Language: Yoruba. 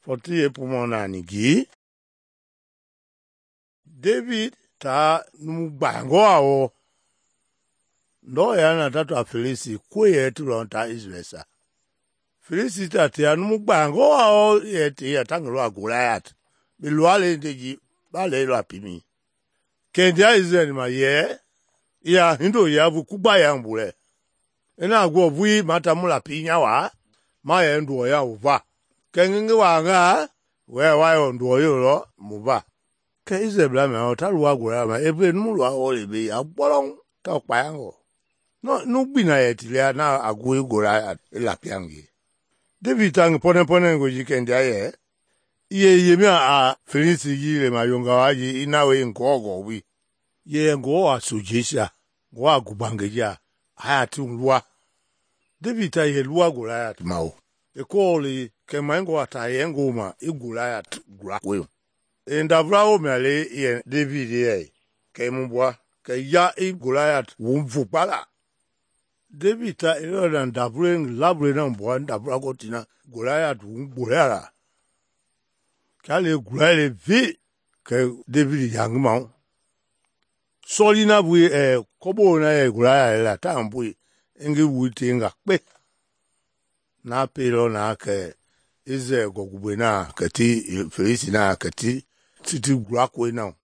40 pumona nigi. David ta numbango ao. Ndo yana tatu afilisi kwe yetu lonta Israel. Filisi tati ya numbango ao yeti ya tangilwa Goliath. Biluale ndegi bale ilo apimi. Kendia Israel ma ye. Ya hindo ya vukuba ya mbule. Ena agwo vui matamula pinya wa. Ma ya nduwa ya uva. Kengingi wanga. Wayo nduwa yolo muva. Ke Israel me otaluwa Goliath ebe numulwa olebe ya bolong ta okpayango. No bina yetilia na agwe Goliath ilapiangi. David tang pone ngo jikendi aye. Ye mi a Filisi yile mayonga waji inawe ngogo wi. Ye ngo asujisha. Ngo agubangeja. Haya tungluwa. David ta ye luwa Goliath mao. Ekoli kemango ataye ngoma Goliath grakwe. Endavra o mele ye David ye. Kemubwa. Ke ya Goliath wumvukbala. David ta ilo ndavre labre na mbwa ndavra gotina Goliath wumbuhera. Kale Goliath vi ke David yangma. Solina bui kobo na Goliath la tambui engi wutinga pe. Na pelo na ke Israel gogubwe na kati Filisi na kati titi grakwe na.